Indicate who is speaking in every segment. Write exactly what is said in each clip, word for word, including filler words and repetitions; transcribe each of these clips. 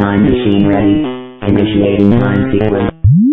Speaker 1: Time machine ready. Initiating time sequence.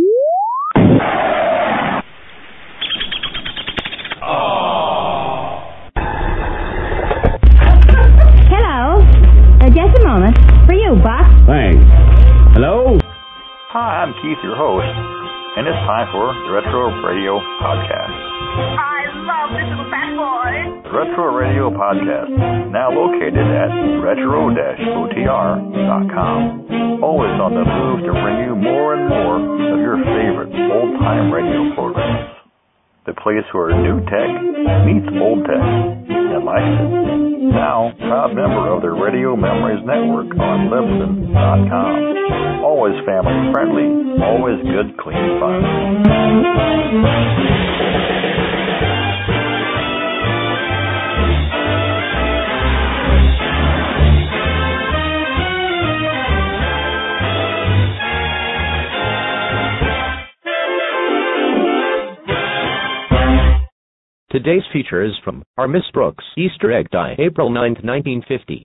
Speaker 2: Hello. Uh, just a moment. For you, Buck.
Speaker 3: Thanks. Hello?
Speaker 4: Hi, I'm Keith, your host, and it's time for the Retro Radio Podcast.
Speaker 5: I love this little fat boy.
Speaker 4: The Retro Radio Podcast, now located at retro dash O T R dot com. Always on the move to bring you more and more of your favorite old-time radio programs. The place where new tech meets old tech and likes it. Now, proud member of the Radio Memories Network on Libsyn dot com. Always family friendly, always good, clean fun.
Speaker 6: Today's feature is from our Miss Brooks Easter Egg Die, April ninth, nineteen fifty.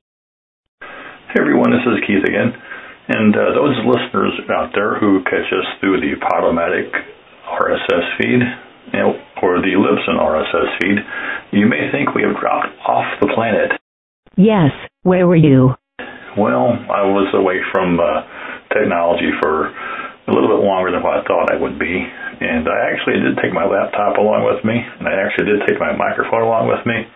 Speaker 4: Hey everyone, this is Keith again. And uh, those listeners out there who catch us through the Podomatic R S S feed, you know, or the Libsyn R S S feed, you may think we have dropped off the planet.
Speaker 2: Yes. Where were you?
Speaker 4: Well, I was away from uh, technology for a little bit longer than what I thought I would be. And I actually did take my laptop along with me, and I actually did take my microphone along with me.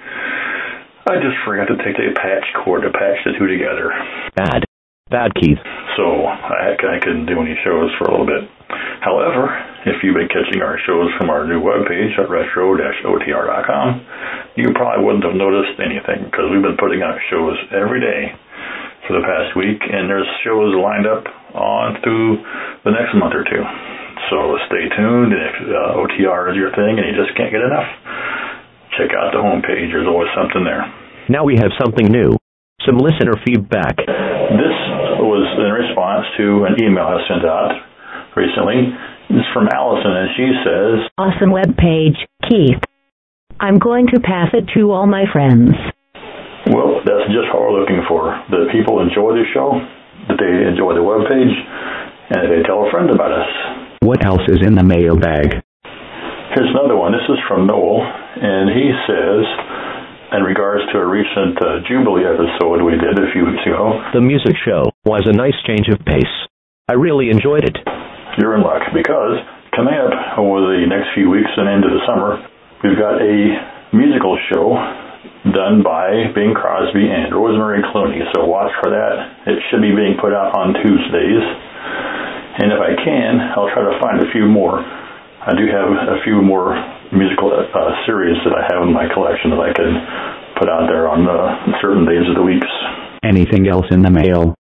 Speaker 4: I just forgot to take the patch cord to patch the two together.
Speaker 6: Bad. Bad, Keith.
Speaker 4: So I, I couldn't do any shows for a little bit. However, if you've been catching our shows from our new webpage at retro dash O T R dot com, you probably wouldn't have noticed anything, because we've been putting out shows every day for the past week, and there's shows lined up on through the next month or two. So stay tuned, and if uh, O T R is your thing and you just can't get enough, check out the homepage. There's always something there.
Speaker 6: Now we have something new. Some listener feedback.
Speaker 4: This was in response to an email I sent out recently. It's from Allison, and she says,
Speaker 2: Awesome web page, Keith. I'm going to pass it to all my friends.
Speaker 4: Well, that's just what we're looking for. That people enjoy the show, that they enjoy the web page, and that they tell a friend about us.
Speaker 3: What else is in the mailbag?
Speaker 4: Here's another one. This is from Noel, and he says, in regards to a recent uh, Jubilee episode we did a few weeks ago,
Speaker 6: the music show was a nice change of pace. I really enjoyed it.
Speaker 4: You're in luck, because coming up over the next few weeks and into the summer, we've got a musical show done by Bing Crosby and Rosemary Clooney. So watch for that. It should be being put out on Tuesdays. And if I can, I'll try to find a few more. I do have a few more musical uh, series that I have in my collection that I could put out there on uh, certain days of the weeks.
Speaker 3: Anything else in the mail?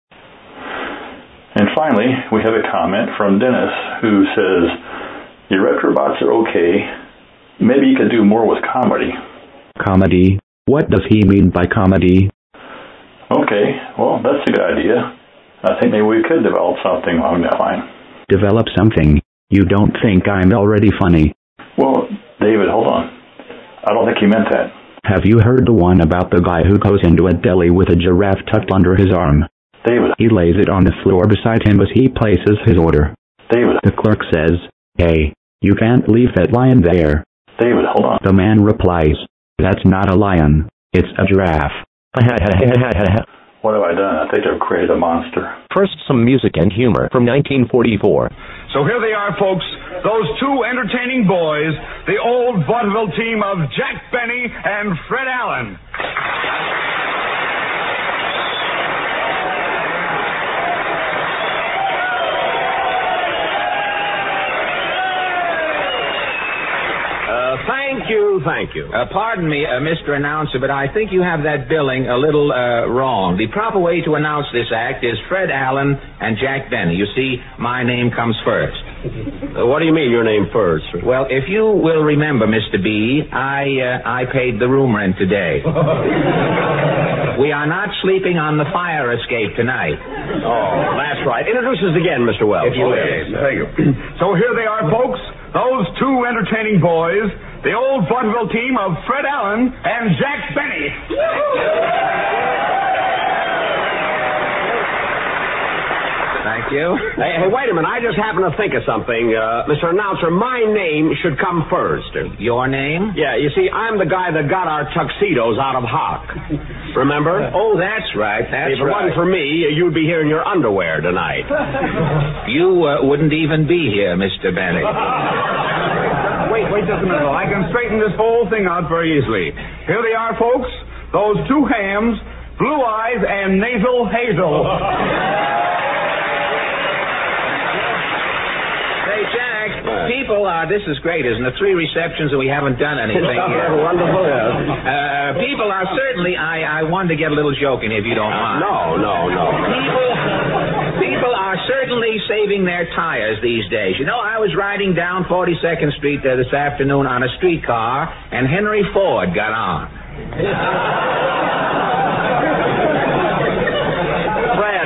Speaker 4: And finally, we have a comment from Dennis who says, your Retrobots are okay. Maybe you could do more with comedy.
Speaker 3: Comedy? What does he mean by comedy?
Speaker 4: Okay, well, that's a good idea. I think maybe we could develop something along that line.
Speaker 3: Develop something? You don't think I'm already funny?
Speaker 4: Well, David, hold on. I don't think he meant that.
Speaker 3: Have you heard the one about the guy who goes into a deli with a giraffe tucked under his arm?
Speaker 4: David.
Speaker 3: He lays it on the floor beside him as he places his order.
Speaker 4: David.
Speaker 3: The clerk says, hey, you can't leave that lion there.
Speaker 4: David, hold on.
Speaker 3: The man replies, that's not a lion, it's a giraffe.
Speaker 4: What have I done? I think I've created a monster.
Speaker 6: First, some music and humor from nineteen forty-four.
Speaker 7: So here they are, folks, those two entertaining boys, the old vaudeville team of Jack Benny and Fred Allen.
Speaker 8: Uh, thank you, thank you. Uh, pardon me, uh, Mister Announcer, but I think you have that billing a little uh, wrong. The proper way to announce this act is Fred Allen and Jack Benny. You see, my name comes first.
Speaker 9: Uh, what do you mean, your name first?
Speaker 8: Well, if you will remember, Mister B, I uh, I paid the room rent today. We are not sleeping on the fire escape tonight.
Speaker 9: Oh, that's right. Introduce us again, Mister Wells.
Speaker 8: If you will.
Speaker 7: Okay, thank you. So here they are, folks, those two entertaining boys, the old vaudeville team of Fred Allen and Jack Benny.
Speaker 8: you.
Speaker 9: Hey, hey, wait a minute. I just happened to think of something. Uh, Mister Announcer, my name should come first.
Speaker 8: Your name?
Speaker 9: Yeah, you see, I'm the guy that got our tuxedos out of hock. Remember?
Speaker 8: Oh, that's right. That's
Speaker 9: if it
Speaker 8: right.
Speaker 9: wasn't for me, you'd be here in your underwear tonight.
Speaker 8: You uh, wouldn't even be here, Mister Bennett.
Speaker 7: Wait, wait just a minute. I can straighten this whole thing out very easily. Here they are, folks. Those two hams, Blue Eyes and Nasal Hazel.
Speaker 8: Say, Jack, people are, this is great, isn't it? Three receptions and we haven't done anything yet.
Speaker 9: Wonderful.
Speaker 8: Uh, people are certainly, I, I wanted to get a little joke in here if you don't mind.
Speaker 9: No, no, no.
Speaker 8: People, people are certainly saving their tires these days. You know, I was riding down forty-second Street there this afternoon on a streetcar, and Henry Ford got on.
Speaker 9: Fred.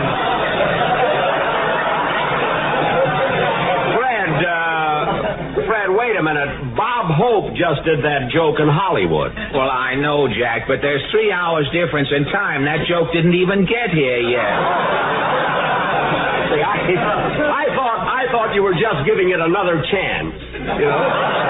Speaker 9: Fred, uh, Fred, wait a minute. Bob Hope just did that joke in Hollywood.
Speaker 8: Well, I know, Jack, but there's three hours difference in time. That joke didn't even get here yet.
Speaker 9: See, I, I thought I thought you were just giving it another chance. You know?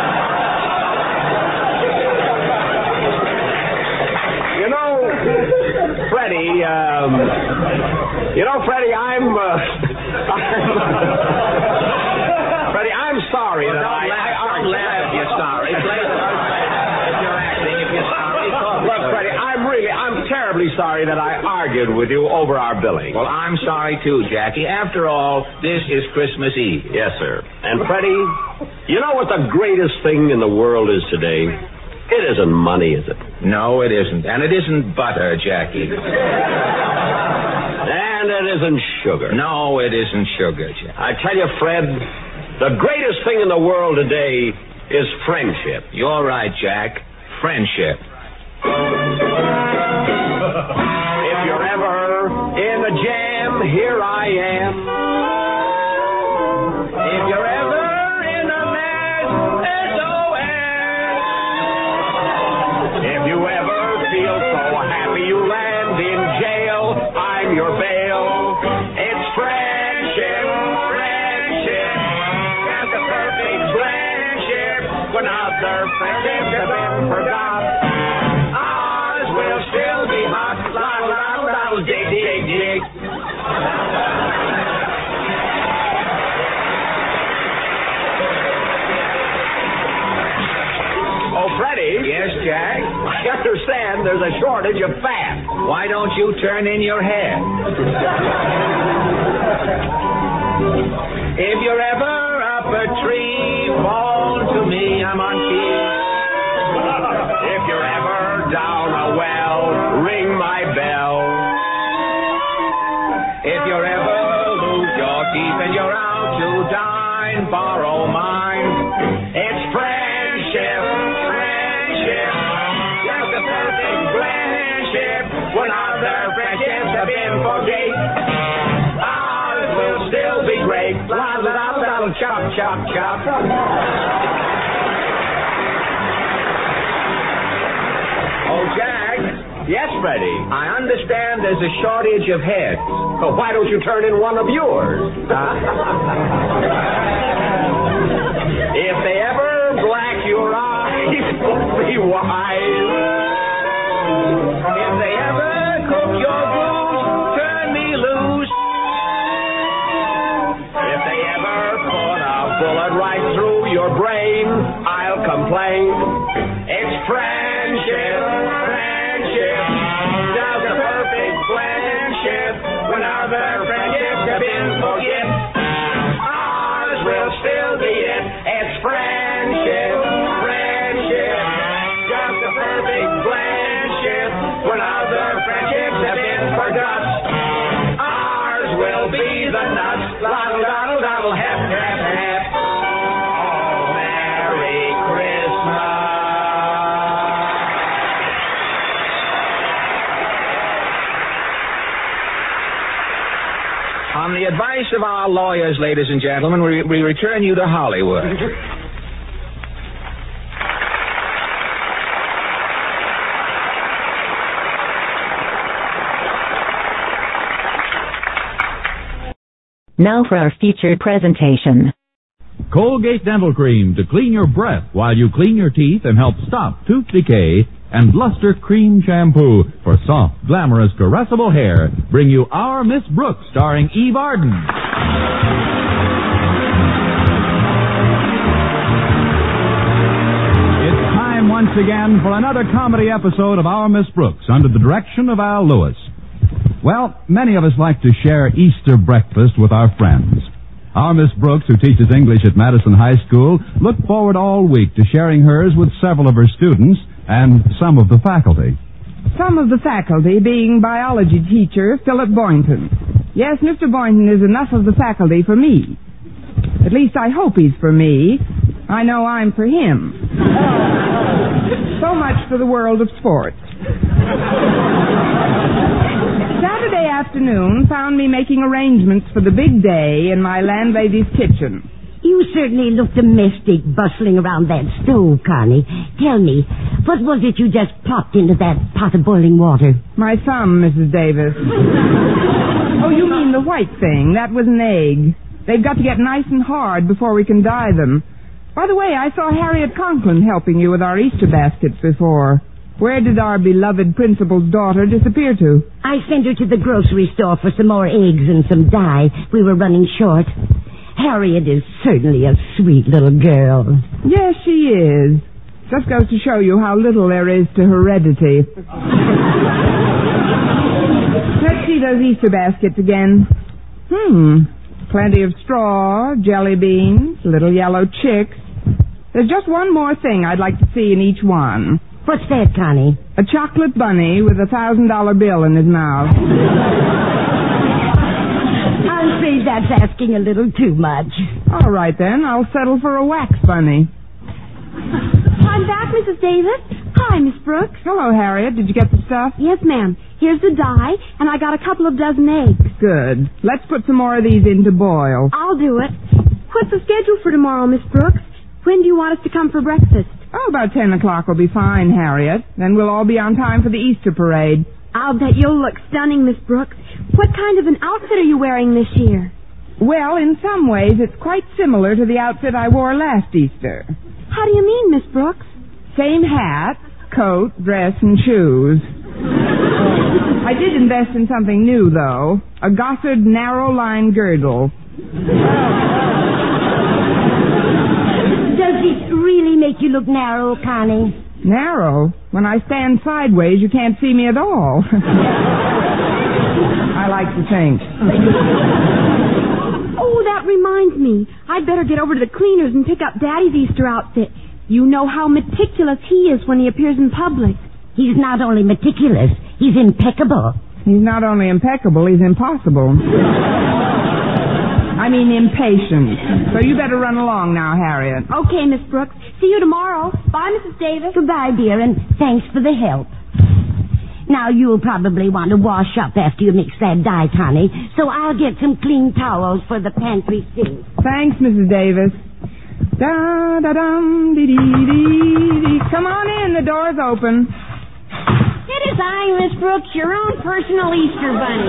Speaker 9: You know, Freddie, um, you know, Freddie, I'm, uh, I'm Freddie, I'm sorry
Speaker 8: Well,
Speaker 9: that
Speaker 8: don't
Speaker 9: I,
Speaker 8: laugh,
Speaker 9: I
Speaker 8: don't laugh if you're sorry. Play the if you're acting, if you're sorry.
Speaker 9: Look, Freddie, I'm really, I'm terribly sorry that I argued with you over our billing.
Speaker 8: Well, I'm sorry, too, Jackie. After all, this is Christmas Eve.
Speaker 9: Yes, sir. And, Freddie, you know what the greatest thing in the world is today? It isn't money, is it?
Speaker 8: No, it isn't. And it isn't butter, Jackie.
Speaker 9: And it isn't sugar.
Speaker 8: No, it isn't sugar, Jackie.
Speaker 9: I tell you, Fred, the greatest thing in the world today is friendship.
Speaker 8: You're right, Jack. Friendship.
Speaker 9: If you're ever in a jam, here I am. If you're ever in a mess, S O S. If you ever feel so happy you land in jail, I'm your bail. It's friendship, friendship. Just a perfect friendship. When other friendships have been forgot, ours will still be hot. Lottle, lottle, lottle, dig, dig, dig. Oh, Freddie.
Speaker 8: Yes, Jack?
Speaker 9: I understand there's a shortage of fat.
Speaker 8: Why don't you turn in your head? If you're ever up a tree, fall to me, I'm on key.
Speaker 9: If you're ever down a well, ring my bell.
Speaker 8: If you're ever lose your teeth and you're out to dine, borrow mine. It's friendship, friendship. Just a perfect friendship. When other friendships have been forgate, ours will still be great. La la la la, chop chop chop. Oh, Jack.
Speaker 9: Yes, Freddie.
Speaker 8: I understand there's a shortage of heads.
Speaker 9: Well, why don't you turn in one of yours? If they ever black your eyes, be wise. If they ever cook your booze, turn me loose. If they ever put a bullet right through your brain, I'll complain. It's friendship, friendship, just a perfect friendship. When other friendships have been forget, ours will still be it. It's friendship, friendship, just a perfect friendship. When other friendships have been forgot, ours will be the nuts. Doddle, doddle, doddle, hep, hep, hep. Oh, Merry Christmas.
Speaker 8: On the advice of our lawyers, ladies and gentlemen, we, we return you to Hollywood.
Speaker 2: Now for our featured presentation.
Speaker 10: Colgate Dental Cream to clean your breath while you clean your teeth and help stop tooth decay. And Luster Cream Shampoo for soft, glamorous, caressable hair bring you Our Miss Brooks, starring Eve Arden. It's time once again for another comedy episode of Our Miss Brooks under the direction of Al Lewis. Well, many of us like to share Easter breakfast with our friends. Our Miss Brooks, who teaches English at Madison High School, looked forward all week to sharing hers with several of her students and some of the faculty.
Speaker 11: Some of the faculty being biology teacher Philip Boynton. Yes, Mister Boynton is enough of the faculty for me. At least I hope he's for me. I know I'm for him. So much for the world of sports. Saturday afternoon found me making arrangements for the big day in my landlady's kitchen.
Speaker 12: You certainly look domestic, bustling around that stove, Connie. Tell me, what was it you just plopped into that pot of boiling water?
Speaker 11: My thumb, Missus Davis. Oh, you mean the white thing? That was an egg. They've got to get nice and hard before we can dye them. By the way, I saw Harriet Conklin helping you with our Easter baskets before. Where did our beloved principal's daughter disappear to?
Speaker 12: I sent her to the grocery store for some more eggs and some dye. We were running short. Harriet is certainly a sweet little girl.
Speaker 11: Yes, she is. Just goes to show you how little there is to heredity. Let's see those Easter baskets again. Hmm. Plenty of straw, jelly beans, little yellow chicks. There's just one more thing I'd like to see in each one.
Speaker 12: What's that, Connie?
Speaker 11: A chocolate bunny with a thousand dollar bill in his mouth.
Speaker 12: I'm afraid that's asking a little too much.
Speaker 11: All right, then. I'll settle for a wax bunny.
Speaker 13: I'm back, Missus Davis. Hi, Miss Brooks.
Speaker 11: Hello, Harriet. Did you get the stuff?
Speaker 13: Yes, ma'am. Here's the dye, and I got a couple of dozen eggs.
Speaker 11: Good. Let's put some more of these in to boil.
Speaker 13: I'll do it. What's the schedule for tomorrow, Miss Brooks? When do you want us to come for breakfast?
Speaker 11: Oh, about ten o'clock will be fine, Harriet. Then we'll all be on time for the Easter parade.
Speaker 13: I'll bet you'll look stunning, Miss Brooks. What kind of an outfit are you wearing this year?
Speaker 11: Well, in some ways, it's quite similar to the outfit I wore last Easter.
Speaker 13: How do you mean, Miss Brooks?
Speaker 11: Same hat, coat, dress, and shoes. I did invest in something new, though. A Gothard narrow-line girdle.
Speaker 12: Does it really make you look narrow, Connie?
Speaker 11: Narrow? When I stand sideways, you can't see me at all. I like to think.
Speaker 13: Oh, that reminds me. I'd better get over to the cleaners and pick up Daddy's Easter outfit. You know how meticulous he is when he appears in public.
Speaker 12: He's not only meticulous, he's impeccable.
Speaker 11: He's not only impeccable, he's impossible. I mean impatient. So you better run along now, Harriet.
Speaker 13: Okay, Miss Brooks. See you tomorrow. Bye, Missus Davis.
Speaker 12: Goodbye, dear, and thanks for the help. Now, you'll probably want to wash up after you mix that dye, Connie, so I'll get some clean towels for the pantry sink.
Speaker 11: Thanks, Missus Davis. Da-da-dum, dee-dee-dee-dee. Come on in, the door's open.
Speaker 12: It is I, Miss Brooks, your own personal Easter bunny.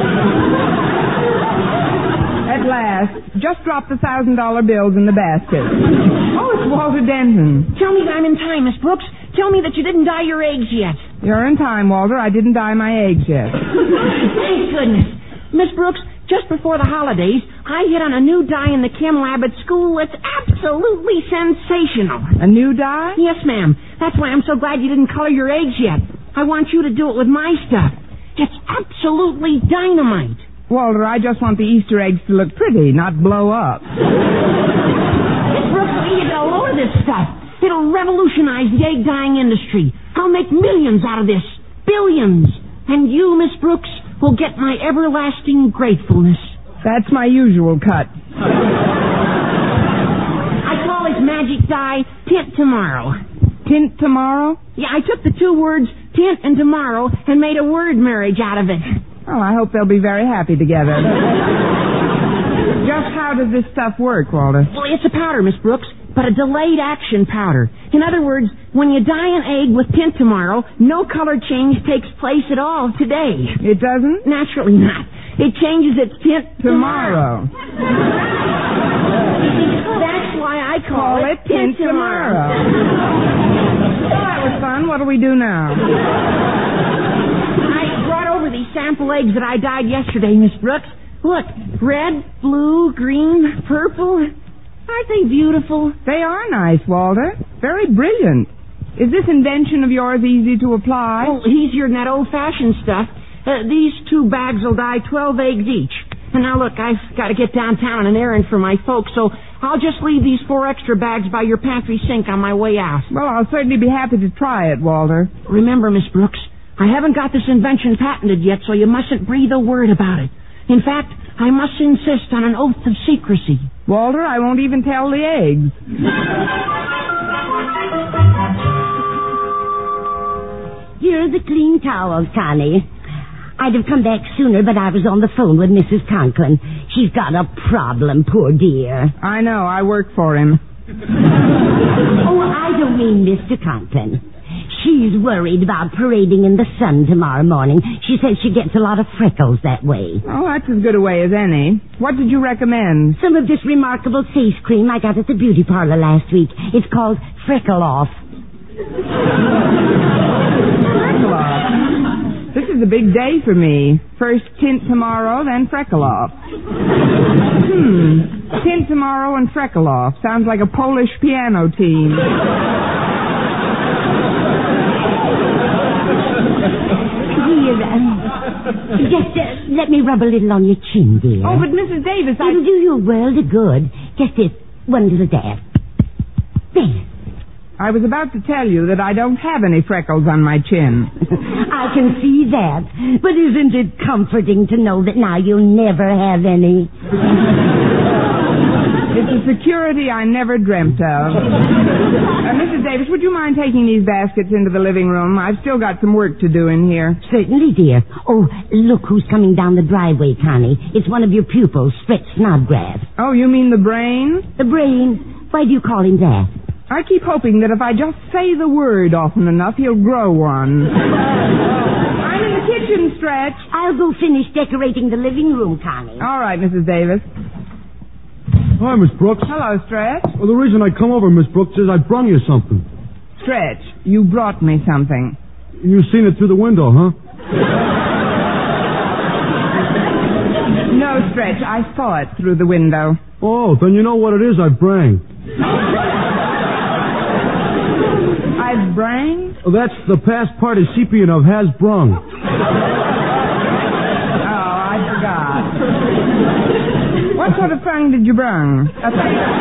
Speaker 11: At last. Just dropped the thousand dollar bills in the basket. Oh, it's Walter Denton.
Speaker 14: Tell me that I'm in time, Miss Brooks. Tell me that you didn't dye your eggs yet.
Speaker 11: You're in time, Walter. I didn't dye my eggs yet.
Speaker 14: Thank goodness. Miss Brooks, just before the holidays, I hit on a new dye in the chem lab at school. It's absolutely sensational.
Speaker 11: A new dye?
Speaker 14: Yes, ma'am. That's why I'm so glad you didn't color your eggs yet. I want you to do it with my stuff. It's absolutely dynamite.
Speaker 11: Walter, I just want the Easter eggs to look pretty, not blow up.
Speaker 14: Miss Brooks, we need to lower this stuff. It'll revolutionize the egg dyeing industry. I'll make millions out of this. Billions. And you, Miss Brooks, will get my everlasting gratefulness.
Speaker 11: That's my usual cut.
Speaker 14: I call his magic dye Tint Tomorrow.
Speaker 11: Tint Tomorrow?
Speaker 14: Yeah, I took the two words tint and tomorrow and made a word marriage out of it.
Speaker 11: Well, I hope they'll be very happy together. Just how does this stuff work, Walter?
Speaker 14: Well, it's a powder, Miss Brooks, but a delayed action powder. In other words, when you dye an egg with Tint Tomorrow, no color change takes place at all today.
Speaker 11: It doesn't?
Speaker 14: Naturally not. It changes its tint
Speaker 11: Tomorrow.
Speaker 14: That's why I call,
Speaker 11: Call it Tint Tomorrow. Well, that was fun. What do we do now?
Speaker 14: I brought over these sample eggs that I dyed yesterday, Miss Brooks. Look, red, blue, green, purple. Aren't they beautiful?
Speaker 11: They are nice, Walter. Very brilliant. Is this invention of yours easy to apply?
Speaker 14: Oh, easier than that old-fashioned stuff. Uh, these two bags will dye twelve eggs each. And now, look, I've got to get downtown on an errand for my folks, so I'll just leave these four extra bags by your pantry sink on my way out.
Speaker 11: Well, I'll certainly be happy to try it, Walter.
Speaker 14: Remember, Miss Brooks, I haven't got this invention patented yet, so you mustn't breathe a word about it. In fact, I must insist on an oath of secrecy.
Speaker 11: Walter, I won't even tell the eggs.
Speaker 12: Here are the clean towels, Connie. I'd have come back sooner, but I was on the phone with Missus Conklin. She's got a problem, poor dear.
Speaker 11: I know. I work for him.
Speaker 12: Oh, I don't mean Mister Conklin. She's worried about parading in the sun tomorrow morning. She says she gets a lot of freckles that way.
Speaker 11: Oh, that's as good a way as any. What did you recommend?
Speaker 12: Some of this remarkable face cream I got at the beauty parlor last week. It's called Freckle Off.
Speaker 11: Freckle Off? This is a big day for me. First tint tomorrow, then freckle off. Hmm. Tint tomorrow and freckle off. Sounds like a Polish piano team.
Speaker 12: Here, um, just uh, let me rub a little on your chin, dear.
Speaker 11: Oh, but Missus Davis, I...
Speaker 12: It'll do you a world of good. Just this one little dab. There.
Speaker 11: I was about to tell you that I don't have any freckles on my chin.
Speaker 12: I can see that. But isn't it comforting to know that now you'll never have any?
Speaker 11: It's a security I never dreamt of. Uh, Missus Davis, would you mind taking these baskets into the living room? I've still got some work to do in here.
Speaker 12: Certainly, dear. Oh, look who's coming down the driveway, Connie. It's one of your pupils, Stretch Snodgrass.
Speaker 11: Oh, you mean the brain?
Speaker 12: The brain? Why do you call him that?
Speaker 11: I keep hoping that if I just say the word often enough, he'll grow one. I'm in the kitchen, Stretch.
Speaker 12: I'll go finish decorating the living room, Connie.
Speaker 11: All right, Missus Davis.
Speaker 15: Hi, Miss Brooks.
Speaker 11: Hello, Stretch.
Speaker 15: Well, the reason I come over, Miss Brooks, is I brung you something.
Speaker 11: Stretch, you brought me something.
Speaker 15: You seen it through the window, huh?
Speaker 11: No, Stretch, I saw it through the window.
Speaker 15: Oh, then you know what it is I brang.
Speaker 11: I brang?
Speaker 15: Oh, that's the past participian of has brung.
Speaker 11: Oh, I forgot. What sort of brung did you brung? Let's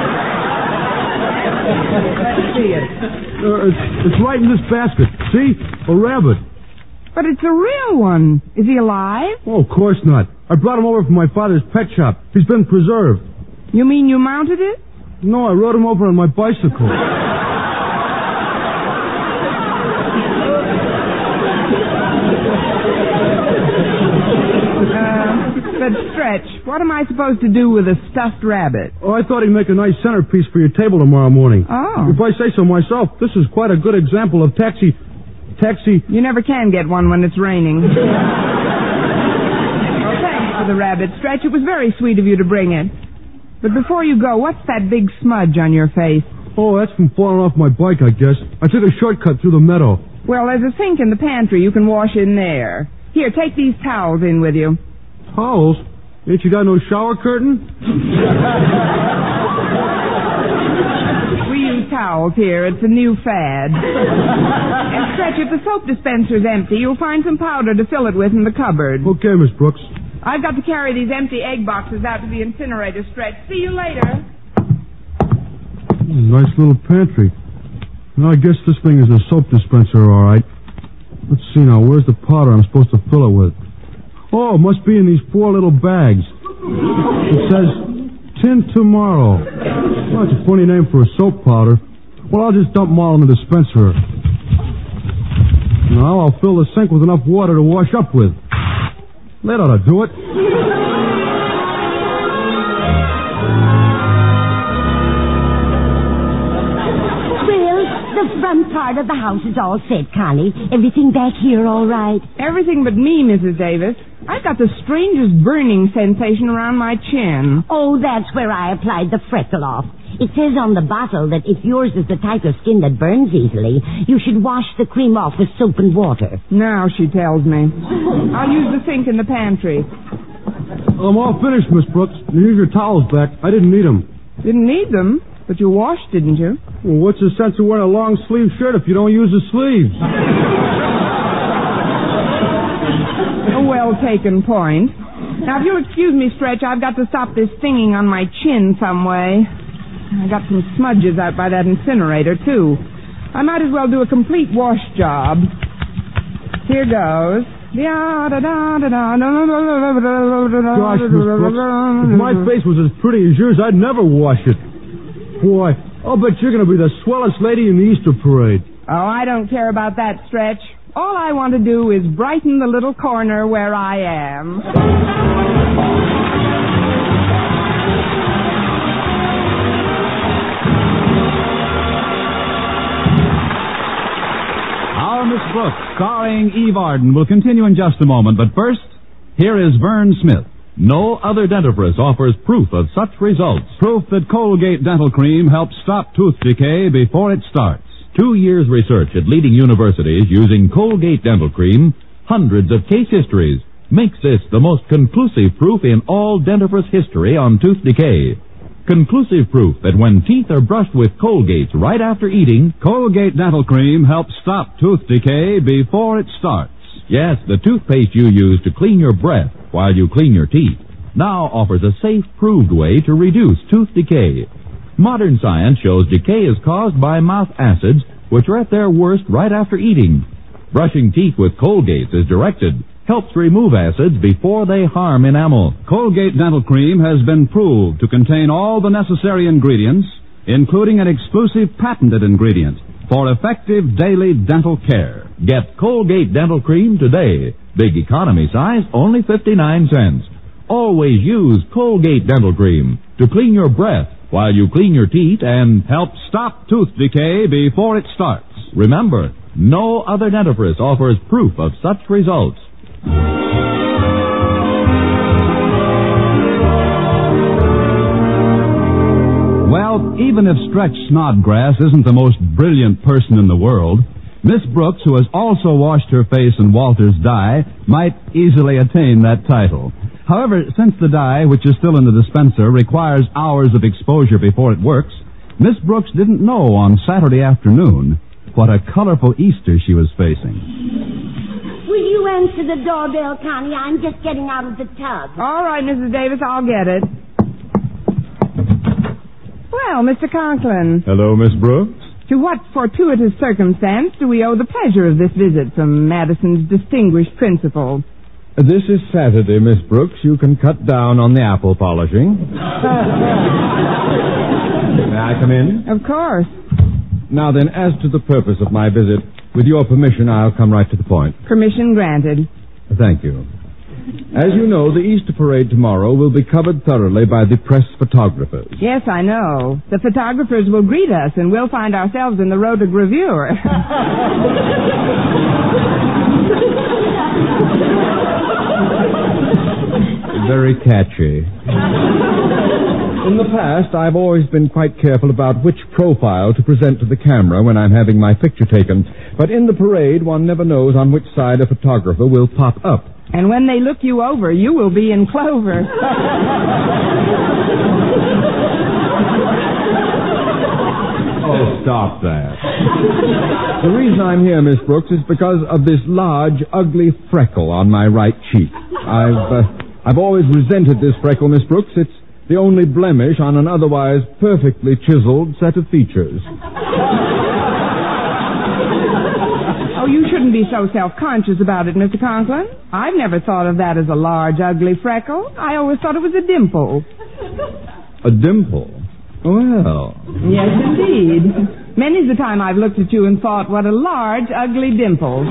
Speaker 11: see it.
Speaker 15: Uh, it's, it's right in this basket. See? A rabbit.
Speaker 11: But it's a real one. Is he alive?
Speaker 15: Oh, of course not. I brought him over from my father's pet shop. He's been preserved.
Speaker 11: You mean you mounted it?
Speaker 15: No, I rode him over on my bicycle.
Speaker 11: But, Stretch, what am I supposed to do with a stuffed rabbit?
Speaker 15: Oh, I thought he'd make a nice centerpiece for your table tomorrow morning.
Speaker 11: Oh.
Speaker 15: If I say so myself, this is quite a good example of taxi... Taxi...
Speaker 11: You never can get one when it's raining. Well, thanks for the rabbit, Stretch. It was very sweet of you to bring it. But before you go, what's that big smudge on your face?
Speaker 15: Oh, that's from falling off my bike, I guess. I took a shortcut through the meadow.
Speaker 11: Well, there's a sink in the pantry. You can wash in there. Here, take these towels in with you.
Speaker 15: Towels? Ain't you got no shower curtain?
Speaker 11: We use towels here. It's a new fad. And Stretch, if the soap dispenser's empty, you'll find some powder to fill it with in the cupboard.
Speaker 15: Okay, Miss Brooks.
Speaker 11: I've got to carry these empty egg boxes out to the incinerator, Stretch. See you later.
Speaker 15: Nice little pantry. Well, I guess this thing is a soap dispenser, all right. Let's see now. Where's the powder I'm supposed to fill it with? Oh, it must be in these four little bags. It says, Tint Tomorrow. Well, that's a funny name for a soap powder. Well, I'll just dump them all in the dispenser. Now I'll fill the sink with enough water to wash up with. That ought to do it.
Speaker 12: Well, the front part of the house is all set, Connie. Everything back here all right?
Speaker 11: Everything but me, Missus Davis. I've got the strangest burning sensation around my chin.
Speaker 12: Oh, that's where I applied the freckle off. It says on the bottle that if yours is the type of skin that burns easily, you should wash the cream off with soap and water.
Speaker 11: Now she tells me. I'll use the sink in the pantry.
Speaker 15: I'm all finished, Miss Brooks. Here's your towels back. I didn't need them.
Speaker 11: Didn't need them? But you washed, didn't you?
Speaker 15: Well, what's the sense of wearing a long-sleeve shirt if you don't use the sleeves?
Speaker 11: A well-taken point. Now, if you'll excuse me, Stretch, I've got to stop this stinging on my chin some way. I got some smudges out by that incinerator, too. I might as well do a complete wash job. Here goes.
Speaker 15: Gosh, Miss Brooks, if my face was as pretty as yours, I'd never wash it. Boy, I'll bet you're going to be the swellest lady in the Easter parade.
Speaker 11: Oh, I don't care about that, Stretch. All I want to do is brighten the little corner where I am.
Speaker 10: Our Miss Brooks, starring Eve Arden, will continue in just a moment. But first, here is Vern Smith. No other dentifrice offers proof of such results. Proof that Colgate Dental Cream helps stop tooth decay before it starts. Two years' research at leading universities using Colgate Dental Cream, hundreds of case histories, makes this the most conclusive proof in all dentifrice history on tooth decay. Conclusive proof that when teeth are brushed with Colgate right after eating, Colgate Dental Cream helps stop tooth decay before it starts.
Speaker 8: Yes, the toothpaste you use to clean your breath while you clean your teeth now offers a safe, proved way to reduce tooth decay. Modern science shows decay is caused by mouth acids, which are at their worst right after eating. Brushing teeth with Colgate as directed helps remove acids before they harm enamel.
Speaker 10: Colgate Dental Cream has been proved to contain all the necessary ingredients, including an exclusive patented ingredient for effective daily dental care.
Speaker 8: Get Colgate Dental Cream today. Big economy size, only fifty-nine cents. Always use Colgate Dental Cream to clean your breath while you clean your teeth and
Speaker 10: help stop tooth decay before it starts.
Speaker 8: Remember, no other dentifrice offers proof of such results.
Speaker 10: Well, even if Stretch Snodgrass isn't the most brilliant person in the world, Miss Brooks, who has also washed her face in Walter's dye, might easily attain that title. However, since the dye, which is still in the dispenser, requires hours of exposure before it works, Miss Brooks didn't know on Saturday afternoon what a colorful Easter she was facing.
Speaker 12: Will you answer the doorbell, Connie? I'm just getting out of the tub.
Speaker 11: All right, Missus Davis, I'll get it. Well, Mister Conklin.
Speaker 15: Hello, Miss Brooks.
Speaker 11: To what fortuitous circumstance do we owe the pleasure of this visit from Madison's distinguished principal?
Speaker 15: This is Saturday, Miss Brooks. You can cut down on the apple polishing. May I come in?
Speaker 11: Of course.
Speaker 15: Now then, as to the purpose of my visit, with your permission, I'll come right to the point.
Speaker 11: Permission granted.
Speaker 15: Thank you. As you know, the Easter parade tomorrow will be covered thoroughly by the press photographers.
Speaker 11: Yes, I know. The photographers will greet us, and we'll find ourselves in the rotogravure.
Speaker 15: Very catchy. In the past, I've always been quite careful about which profile to present to the camera when I'm having my picture taken. But in the parade, one never knows on which side a photographer will pop up.
Speaker 11: And when they look you over, you will be in clover.
Speaker 15: Oh, stop that. The reason I'm here, Miss Brooks, is because of this large, ugly freckle on my right cheek. I've, uh, I've always resented this freckle, Miss Brooks. It's the only blemish on an otherwise perfectly chiseled set of features.
Speaker 11: Oh, you shouldn't be so self-conscious about it, Mister Conklin. I've never thought of that as a large, ugly freckle. I always thought it was a dimple.
Speaker 15: A dimple? Well.
Speaker 11: Yes, indeed. Many's the time I've looked at you and thought, what a large, ugly dimple.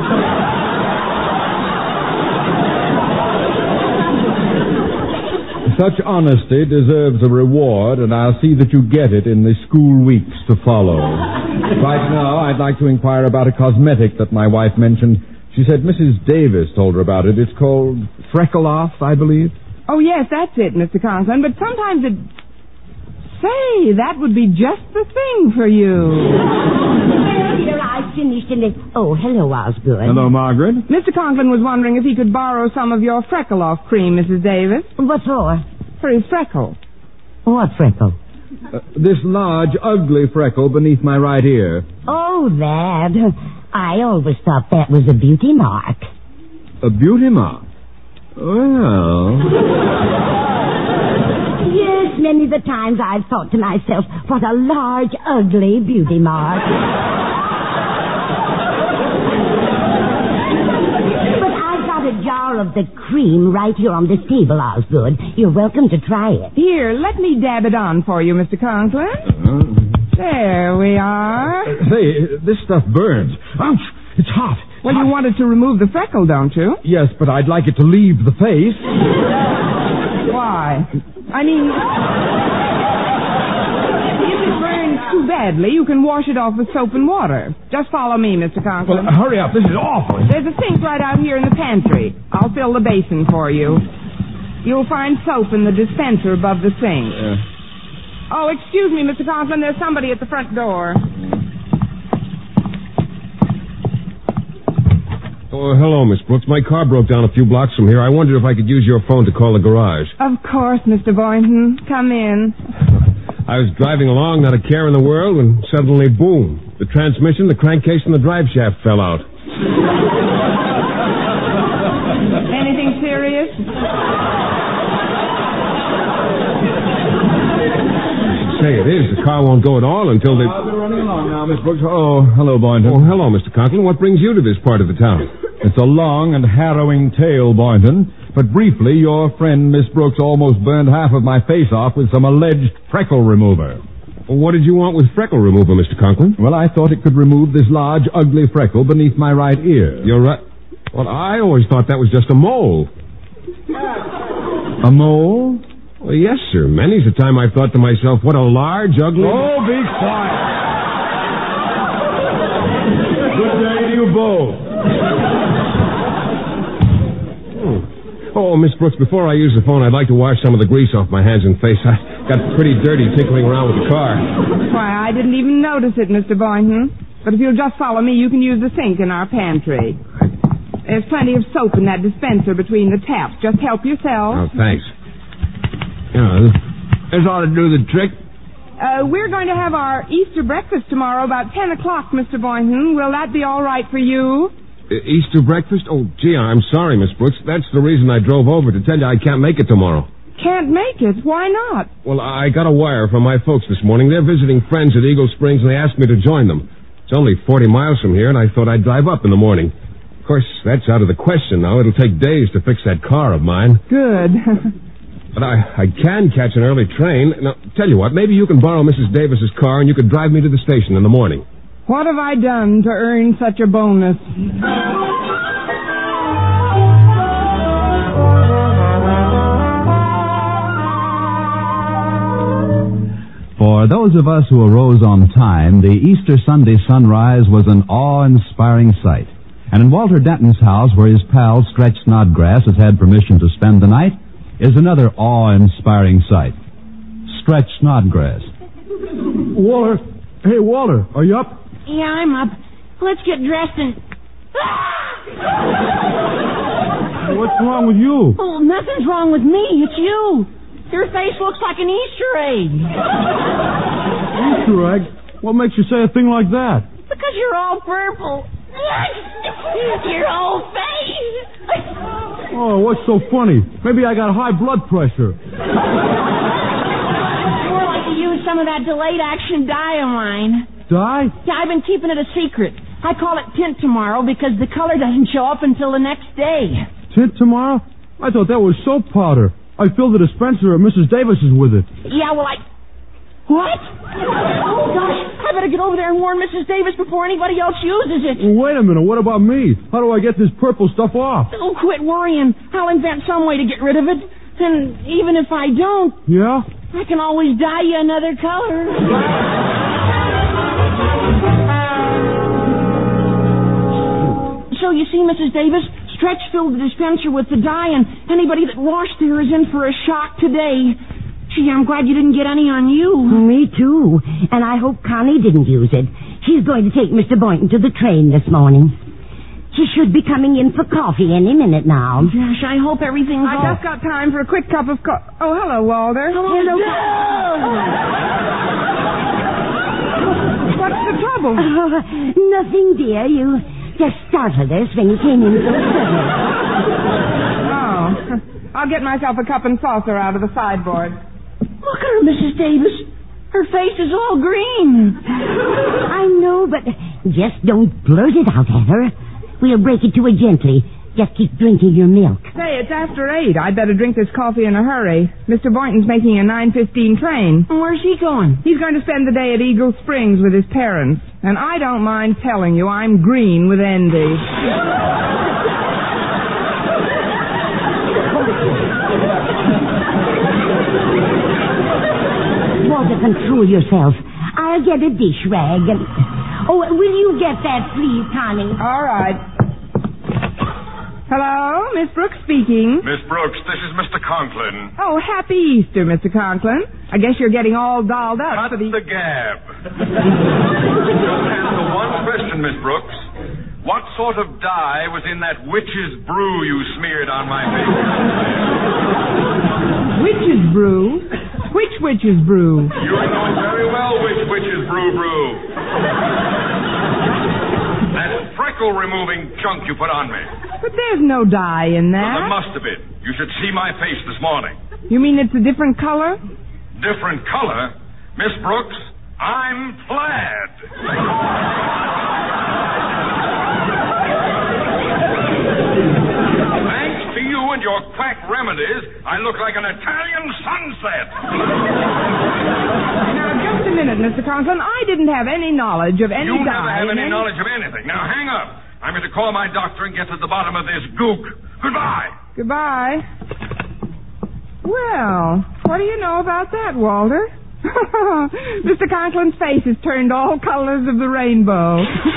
Speaker 15: Such honesty deserves a reward, and I'll see that you get it in the school weeks to follow.
Speaker 10: Right now, I'd like to inquire about a cosmetic that my wife mentioned. She said Missus Davis told her about it. It's called Freckle Off, I believe.
Speaker 11: Oh, yes, that's it, Mister Conklin. But sometimes it... Say, that would be just the thing for you.
Speaker 12: Here, I finished in it. Oh, hello, Osgood.
Speaker 15: Hello, Margaret.
Speaker 11: Mister Conklin was wondering if he could borrow some of your freckle-off cream, Missus Davis.
Speaker 12: What for?
Speaker 11: For his freckle.
Speaker 12: What freckle?
Speaker 10: Uh, this large, ugly freckle beneath my right ear.
Speaker 12: Oh, that. I always thought that was a beauty mark.
Speaker 10: A beauty mark? Well...
Speaker 12: Yes, many the times I've thought to myself, what a large, ugly beauty mark. But I've got a jar of the cream right here on this table, Osgood. You're welcome to try it.
Speaker 11: Here, let me dab it on for you, Mister Conklin.
Speaker 10: Uh,
Speaker 11: There we are.
Speaker 10: Say, this stuff burns. Ouch! It's hot.
Speaker 11: Well,
Speaker 10: hot.
Speaker 11: you wanted to remove the freckle, don't you?
Speaker 10: Yes, but I'd like it to leave the face.
Speaker 11: Why? I mean, if it burns too badly, you can wash it off with soap and water. Just follow me, Mister Conklin.
Speaker 10: Well, hurry up. This is awful.
Speaker 11: There's a sink right out here in the pantry. I'll fill the basin for you. You'll find soap in the dispenser above the sink.
Speaker 10: Uh,
Speaker 11: Oh, excuse me, Mister Conklin. There's somebody at the front door.
Speaker 16: Oh, hello, Miss Brooks. My car broke down a few blocks from here. I wondered if I could use your phone to call the garage.
Speaker 11: Of course, Mister Boynton. Come in.
Speaker 16: I was driving along, not a care in the world, when suddenly, boom, the transmission, the crankcase, and the drive shaft fell out.
Speaker 11: Anything serious?
Speaker 16: Say, it is. The car won't go at all until they...
Speaker 15: I'll be running along now, Miss Brooks. Oh, hello, Boynton.
Speaker 16: Oh, hello, Mister Conklin. What brings you to this part of the town?
Speaker 15: It's a long and harrowing tale, Boynton. But briefly, your friend Miss Brooks almost burned half of my face off with some alleged freckle remover.
Speaker 16: Well, what did you want with freckle remover, Mister Conklin?
Speaker 15: Well, I thought it could remove this large, ugly freckle beneath my right ear.
Speaker 16: You're right. Well, I always thought that was just a mole.
Speaker 15: A mole?
Speaker 16: Well, yes, sir. Many's the time I've thought to myself, what a large, ugly...
Speaker 15: Oh, be quiet. Good day to you both.
Speaker 16: Hmm. Oh, Miss Brooks, before I use the phone, I'd like to wash some of the grease off my hands and face. I got pretty dirty tinkling around with the car.
Speaker 11: Why, I didn't even notice it, Mister Boynton. But if you'll just follow me, you can use the sink in our pantry. There's plenty of soap in that dispenser between the taps. Just help yourself.
Speaker 16: Oh, thanks. Yeah, this ought to do the trick.
Speaker 11: Uh, we're going to have our Easter breakfast tomorrow about ten o'clock, Mister Boynton. Will that be all right for you?
Speaker 16: Uh, Easter breakfast? Oh, gee, I'm sorry, Miss Brooks. That's the reason I drove over, to tell you I can't make it tomorrow.
Speaker 11: Can't make it? Why not?
Speaker 16: Well, I got a wire from my folks this morning. They're visiting friends at Eagle Springs, and they asked me to join them. It's only forty miles from here, and I thought I'd drive up in the morning. Of course, that's out of the question now. It'll take days to fix that car of mine.
Speaker 11: Good.
Speaker 16: But I, I can catch an early train. Now, tell you what, maybe you can borrow Missus Davis's car and you could drive me to the station in the morning.
Speaker 11: What have I done to earn such a bonus?
Speaker 10: For those of us who arose on time, the Easter Sunday sunrise was an awe-inspiring sight. And in Walter Denton's house, where his pal Stretch Snodgrass has had permission to spend the night, is another awe-inspiring sight. Stretch Snodgrass.
Speaker 15: Walter. Hey, Walter, are you up?
Speaker 14: Yeah, I'm up. Let's get dressed and...
Speaker 15: What's wrong with you?
Speaker 14: Oh, nothing's wrong with me. It's you. Your face looks like an Easter egg.
Speaker 15: Easter egg? What makes you say a thing like that?
Speaker 14: Because you're all purple. Your whole face.
Speaker 15: Oh, what's so funny? Maybe I got high blood pressure.
Speaker 14: More like to use some of that delayed action dye of mine.
Speaker 15: Dye?
Speaker 14: Yeah, I've been keeping it a secret. I call it tint tomorrow because the color doesn't show up until the next day.
Speaker 15: Tint tomorrow? I thought that was soap powder. I filled the dispenser at Missus Davis's with it.
Speaker 14: Yeah, well, I... What? Oh, gosh. I better get over there and warn Missus Davis before anybody else uses it.
Speaker 15: Well, wait a minute. What about me? How do I get this purple stuff off?
Speaker 14: Oh, quit worrying. I'll invent some way to get rid of it. And even if I don't...
Speaker 15: Yeah?
Speaker 14: I can always dye you another color. So you see, Missus Davis, Stretch filled the dispenser with the dye, and anybody that washed there is in for a shock today. Gee, I'm glad you didn't get any on you.
Speaker 12: Me too. And I hope Connie didn't use it. She's going to take Mister Boynton to the train this morning. She should be coming in for coffee any minute now.
Speaker 14: Gosh, I hope everything's
Speaker 11: I
Speaker 14: all...
Speaker 11: just got time for a quick cup of coffee. Oh, hello, Walter.
Speaker 14: Hello,
Speaker 12: Hello.
Speaker 11: What's the trouble?
Speaker 12: Oh, nothing, dear. You just startled us when you came in so suddenly.
Speaker 11: Oh. I'll get myself a cup and saucer out of the sideboard.
Speaker 14: Look at her, Missus Davis. Her face is all green.
Speaker 12: I know, but just don't blurt it out at her. We'll break it to her gently. Just keep drinking your milk.
Speaker 11: Say, it's after eight. I'd better drink this coffee in a hurry. Mister Boynton's making a nine fifteen train.
Speaker 14: Where's he going?
Speaker 11: He's going to spend the day at Eagle Springs with his parents. And I don't mind telling you, I'm green with envy.
Speaker 12: Walter, control yourself. I'll get a dish rag and... Oh, will you get that, please, Connie?
Speaker 11: All right. Hello, Miss Brooks speaking.
Speaker 17: Miss Brooks, this is Mister Conklin.
Speaker 11: Oh, happy Easter, Mister Conklin. I guess you're getting all dolled up
Speaker 17: Cut
Speaker 11: for the...
Speaker 17: the gab. Just answer one question, Miss Brooks. What sort of dye was in that witch's brew you smeared on my face?
Speaker 11: Witch's brew? Which witch's brew?
Speaker 17: You know very well which witch's brew brew. That freckle-removing junk you put on me.
Speaker 11: But there's no dye in
Speaker 17: Well,
Speaker 11: that.
Speaker 17: there must have been. You should see my face this morning.
Speaker 11: You mean it's a different color?
Speaker 17: Different color? Miss Brooks, I'm plaid. Thanks to you and your quack remedies, I look like an Italian sunset.
Speaker 11: Now, just a minute, Mister Conklin. I didn't have any knowledge of any
Speaker 17: You
Speaker 11: dye.
Speaker 17: never have
Speaker 11: in
Speaker 17: any knowledge of anything. Now, hang up. I'm going to call my doctor and get to the bottom of this gook. Goodbye.
Speaker 11: Goodbye. Well, what do you know about that, Walter? Mister Conklin's face has turned all colors of the rainbow.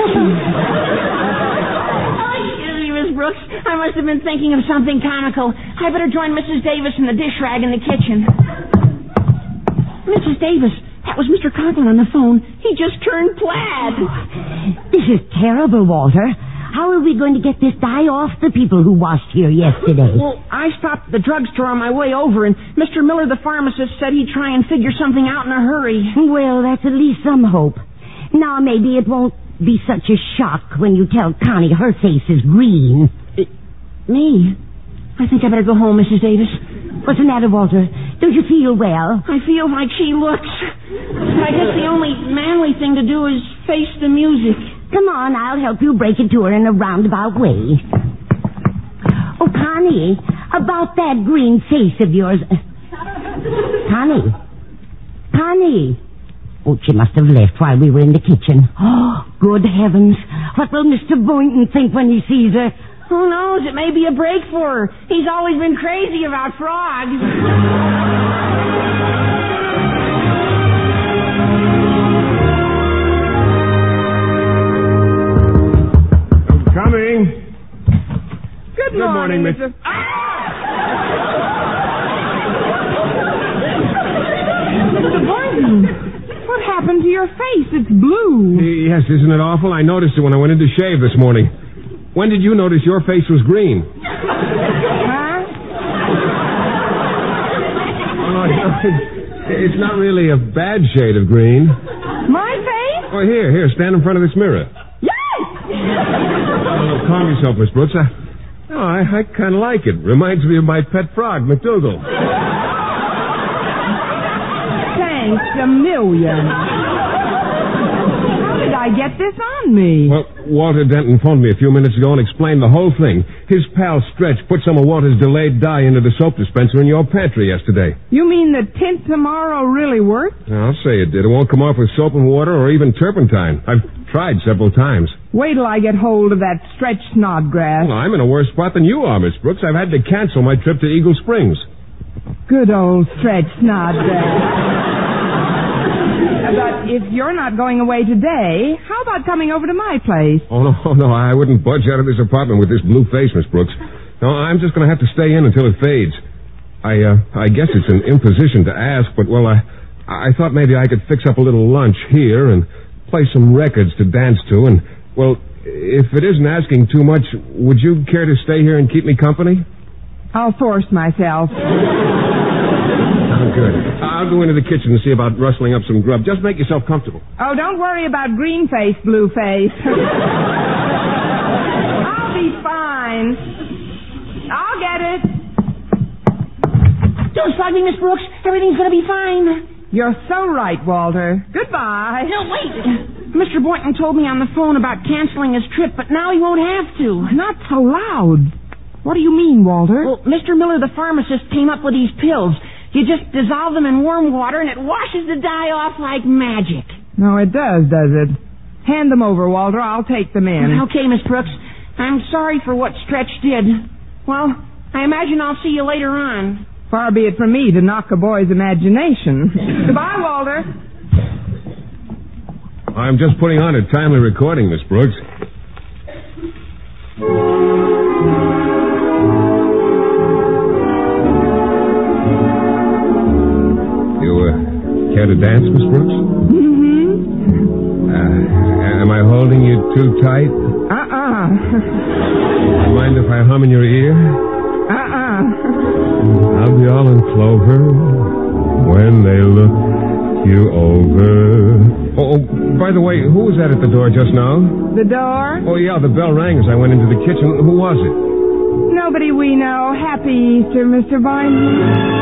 Speaker 14: Miss Brooks, I must have been thinking of something comical. I better join Missus Davis in the dish rag in the kitchen. Missus Davis, that was Mister Conklin on the phone. He just turned plaid.
Speaker 12: This is terrible, Walter. How are we going to get this dye off the people who washed here yesterday?
Speaker 14: Well, I stopped at the drugstore on my way over, and Mister Miller, the pharmacist, said he'd try and figure something out in a hurry.
Speaker 12: Well, that's at least some hope. Now, maybe it won't be such a shock when you tell Connie her face is green.
Speaker 14: It, me? I think I better go home, Missus Davis.
Speaker 12: What's the matter, Walter? Don't you feel well?
Speaker 14: I feel like she looks. I guess the only manly thing to do is face the music.
Speaker 12: Come on, I'll help you break it to her in a roundabout way. Oh, Connie, about that green face of yours. Connie. Connie. Oh, she must have left while we were in the kitchen. Oh, good heavens. What will Mister Boynton think when he sees her?
Speaker 14: Who knows? It may be a break for her. He's always been crazy about frogs.
Speaker 7: Coming.
Speaker 11: Good,
Speaker 7: Good morning,
Speaker 11: morning,
Speaker 7: Mister
Speaker 11: Mister Boynton. What happened to your face? It's blue.
Speaker 16: Yes, isn't it awful? I noticed it when I went in to shave this morning. When did you notice your face was green?
Speaker 11: Huh?
Speaker 16: Oh, no, it's not really a bad shade of green.
Speaker 11: My face?
Speaker 16: Oh, here, here, stand in front of this mirror.
Speaker 11: Yes!
Speaker 16: Oh, calm yourself, Miss Brooks. I, oh, I, I kind of like it. Reminds me of my pet frog, McDougal.
Speaker 11: Thanks a million. How did I get this on me?
Speaker 16: Well, Walter Denton phoned me a few minutes ago and explained the whole thing. His pal Stretch put some of Walter's delayed dye into the soap dispenser in your pantry yesterday.
Speaker 11: You mean the tint tomorrow really worked?
Speaker 16: I'll say it did. It won't come off with soap and water or even turpentine. I've tried several times.
Speaker 11: Wait till I get hold of that Stretch Snodgrass.
Speaker 16: Well, I'm in a worse spot than you are, Miss Brooks. I've had to cancel my trip to Eagle Springs.
Speaker 11: Good old Stretch Snodgrass. But if you're not going away today, how about coming over to my place?
Speaker 16: Oh, no, oh, no, I wouldn't budge out of this apartment with this blue face, Miss Brooks. No, I'm just going to have to stay in until it fades. I, uh, I guess it's an imposition to ask, but, well, I, I thought maybe I could fix up a little lunch here and play some records to dance to, and, well, if it isn't asking too much, would you care to stay here and keep me company?
Speaker 11: I'll force myself.
Speaker 16: Oh, good. I'll go into the kitchen and see about rustling up some grub. Just make yourself comfortable.
Speaker 11: Oh, don't worry about green face, blue face. I'll be fine. I'll get it.
Speaker 14: Don't slug me, Miss Brooks. Everything's going to be fine.
Speaker 11: You're so right, Walter. Goodbye.
Speaker 14: No, wait. Mister Boynton told me on the phone about canceling his trip, but now he won't have to.
Speaker 11: Not so loud. What do you mean, Walter?
Speaker 14: Well, Mister Miller, the pharmacist, came up with these pills. You just dissolve them in warm water, and it washes the dye off like magic.
Speaker 11: No, it does, does it? Hand them over, Walter. I'll take them in.
Speaker 14: Okay, Miss Brooks. I'm sorry for what Stretch did. Well, I imagine I'll see you later on.
Speaker 11: Far be it from me to knock a boy's imagination. Goodbye, Walter.
Speaker 16: I'm just putting on a timely recording, Miss Brooks. You, uh, care to dance, Miss Brooks?
Speaker 11: Mm-hmm.
Speaker 16: Uh, am I holding you too tight?
Speaker 11: Uh-uh.
Speaker 16: Mind if I hum in your ear?
Speaker 11: Uh-uh.
Speaker 16: I'll be all in clover when they look you over. Oh, by the way, who was that at the door just now?
Speaker 11: The door?
Speaker 16: Oh, yeah, the bell rang as I went into the kitchen. Who was it?
Speaker 11: Nobody we know. Happy Easter, Mister Boynton.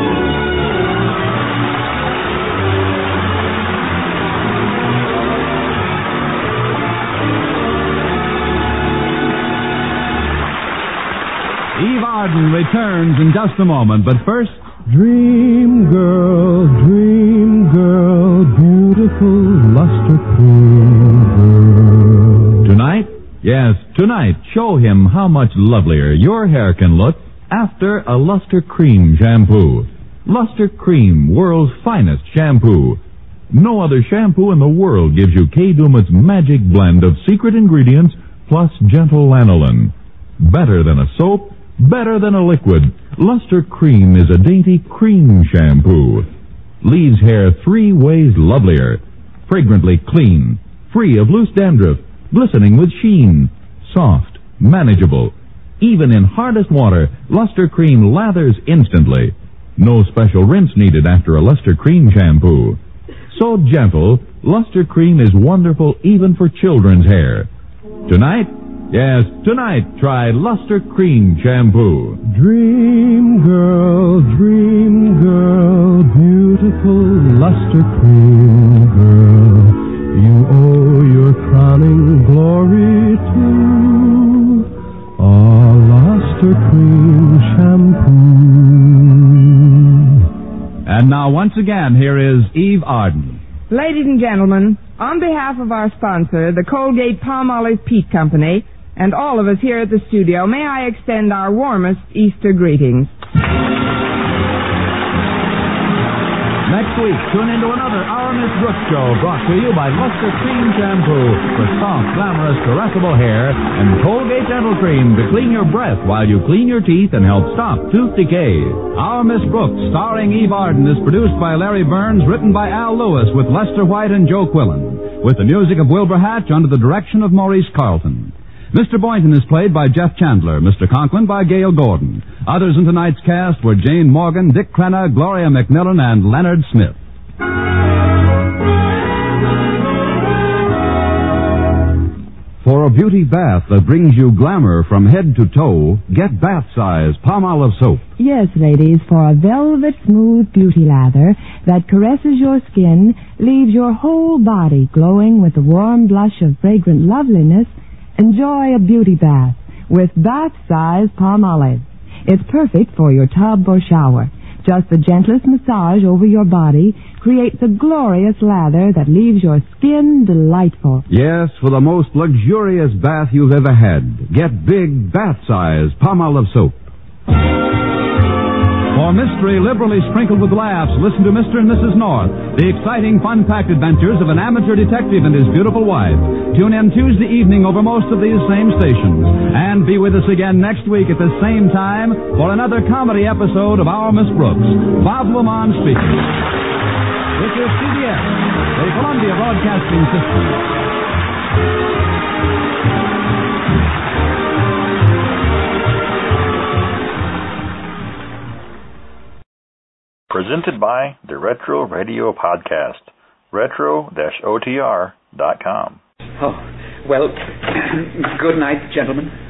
Speaker 10: Eve Arden returns in just a moment, but first...
Speaker 15: Dream girl, dream girl, beautiful luster cream girl.
Speaker 10: Tonight? Yes, tonight, show him how much lovelier your hair can look after a Luster Cream shampoo. Luster Cream, world's finest shampoo. No other shampoo in the world gives you K-Duma's magic blend of secret ingredients plus gentle lanolin. Better than a soap, better than a liquid. Luster Cream is a dainty cream shampoo. Leaves hair three ways lovelier. Fragrantly clean, free of loose dandruff, glistening with sheen, soft, manageable. Even in hardest water, Luster Cream lathers instantly. No special rinse needed after a Luster Cream shampoo. So gentle, Luster Cream is wonderful even for children's hair. Tonight, yes, tonight, try Luster Cream shampoo.
Speaker 15: Dream girl, dream girl, beautiful luster cream girl. You owe your crowning glory to a luster cream shampoo.
Speaker 10: And now, once again, here is Eve Arden.
Speaker 11: Ladies and gentlemen, on behalf of our sponsor, the Colgate Palmolive Peat Company, and all of us here at the studio, may I extend our warmest Easter greetings.
Speaker 10: Next week, tune into another Our Miss Brooks show brought to you by Luster Cream Shampoo for soft, glamorous, caressable hair and Colgate Dental Cream to clean your breath while you clean your teeth and help stop tooth decay. Our Miss Brooks, starring Eve Arden, is produced by Larry Burns, written by Al Lewis with Lester White and Joe Quillen, with the music of Wilbur Hatch under the direction of Maurice Carlton. Mister Boynton is played by Jeff Chandler, Mister Conklin by Gail Gordon. Others in tonight's cast were Jane Morgan, Dick Crenna, Gloria McMillan, and Leonard Smith. For a beauty bath that brings you glamour from head to toe, get Bath Size Palmolive Soap.
Speaker 18: Yes, ladies, for a velvet smooth beauty lather that caresses your skin, leaves your whole body glowing with the warm blush of fragrant loveliness, enjoy a beauty bath with Bath Size Palmolive. It's perfect for your tub or shower. Just the gentlest massage over your body creates a glorious lather that leaves your skin delightful.
Speaker 10: Yes, for the most luxurious bath you've ever had, get big Bath Size Palmolive Soap. For mystery liberally sprinkled with laughs, listen to Mister and Missus North, the exciting, fun-packed adventures of an amateur detective and his beautiful wife. Tune in Tuesday evening over most of these same stations. And be with us again next week at the same time for another comedy episode of Our Miss Brooks. Bob Lamont speaking. This is C B S, the Columbia Broadcasting System.
Speaker 4: Presented by the Retro Radio Podcast, retro dash O T R dot com.
Speaker 19: Oh, well, good night, gentlemen.